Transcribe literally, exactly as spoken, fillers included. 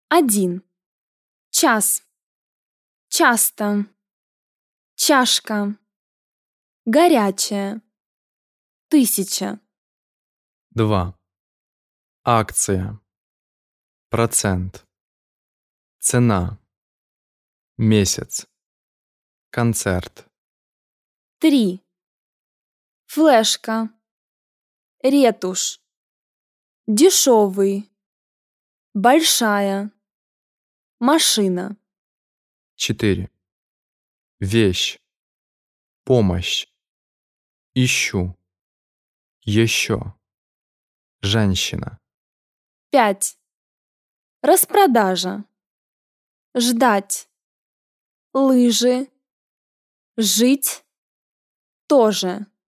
Один. Час. Часто. Чашка. Горячая. Тысяча. Два. Акция. Процент. Цена. Месяц. Концерт. Три. Флешка. Ретушь. Дешевый. Большая. Машина. Четыре. Вещь. Помощь. Ищу. Еще. Женщина. Пять. Распродажа. Ждать. Лыжи. Жить. Тоже.